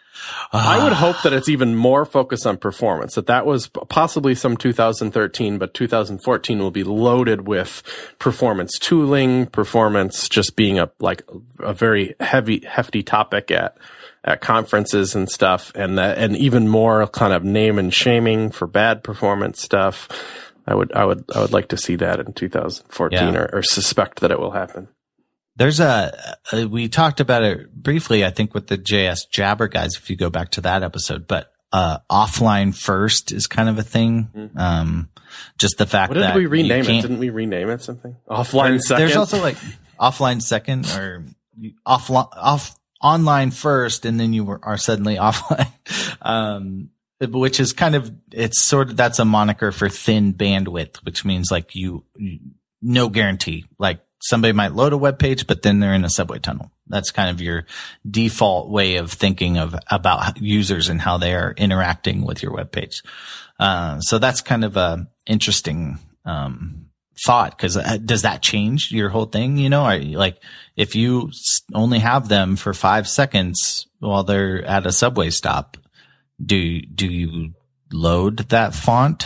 I would hope that it's even more focused on performance, that that was possibly some two thousand thirteen, but two thousand fourteen will be loaded with performance tooling, performance just being a, like a very heavy, hefty topic at, at conferences and stuff. And that, and even more kind of name and shaming for bad performance stuff. I would, I would, I would like to see that in two thousand fourteen, Yeah. or, or suspect that it will happen. There's a, a, we talked about it briefly, I think, with the J S Jabber guys, if you go back to that episode, but, uh, offline first is kind of a thing. Mm-hmm. Um, just the fact what did that we rename it? Didn't we rename it something? Offline there, second. There's also like offline second or offline, off, online first, and then you were, are suddenly offline. Um, which is kind of, it's sort of, that's a moniker for thin bandwidth, which means like you, you no guarantee. Like somebody might load a web page, but then they're in a subway tunnel. That's kind of your default way of thinking of about users and how they are interacting with your web page. Uh, so that's kind of a interesting, um, thought. Cause uh, does that change your whole thing? You know, are you, like if you only have them for five seconds while they're at a subway stop, do, do you load that font?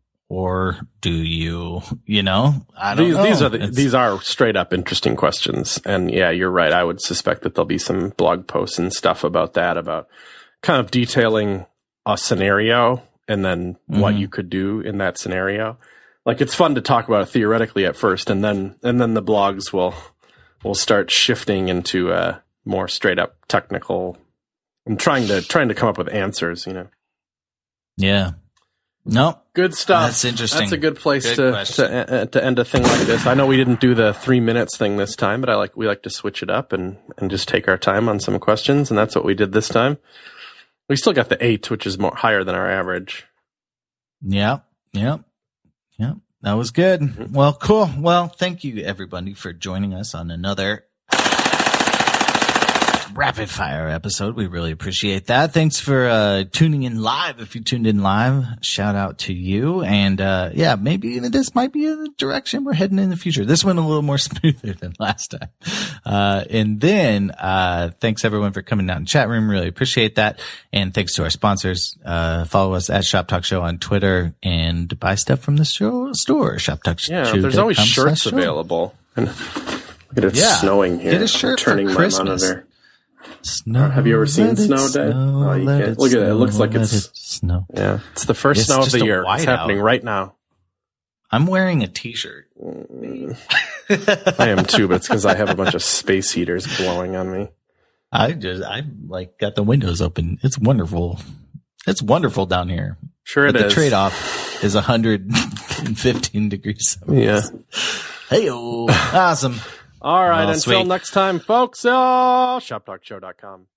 Or do you, you know, I don't these, know. These are, the, It's, these are straight up interesting questions. And yeah, you're right. I would suspect that there'll be some blog posts and stuff about that, about kind of detailing a scenario and then mm-hmm. what you could do in that scenario. Like it's fun to talk about it theoretically at first, and then, and then the blogs will, will start shifting into a more straight up technical and trying to, trying to come up with answers, you know? Yeah. No, good stuff. That's interesting. That's a good place good to question. to, uh, to end a thing like this. I know we didn't do the three minutes thing this time, but I like we like to switch it up and and just take our time on some questions, and that's what we did this time. We still got the eight, which is more higher than our average. Yeah, yeah, yeah. That was good. Mm-hmm. Well, cool. Well, thank you everybody for joining us on another rapid fire episode. We really appreciate that. Thanks for uh tuning in live. If you tuned in live, shout out to you. And uh yeah, maybe this might be the direction we're heading in the future. This went a little more smoother than last time. Uh and then uh thanks everyone for coming out in the chat room. Really appreciate that. And thanks to our sponsors. Uh follow us at Shop Talk Show on Twitter and buy stuff from the show, store. Shop Talk Show. Yeah, there's always shirts available. And look at it yeah. snowing here. Get a shirt I'm turning for my Christmas. monitor. Snow, have you ever seen snow, Dave? Snow, Oh, you can't. it Look at snow, it. It looks like it's it snow. Yeah, it's the first It's snow of just the a year. It's happening whiteout. right now. I'm wearing a t-shirt. I am too, but it's because I have a bunch of space heaters blowing on me. I just, I like got the windows open. It's wonderful. It's wonderful down here. Sure it but is. The trade-off is one hundred fifteen degrees. Yeah. Hey-o. Awesome. All right. Well, until sweet. next time, folks. Oh, shop talk show dot com.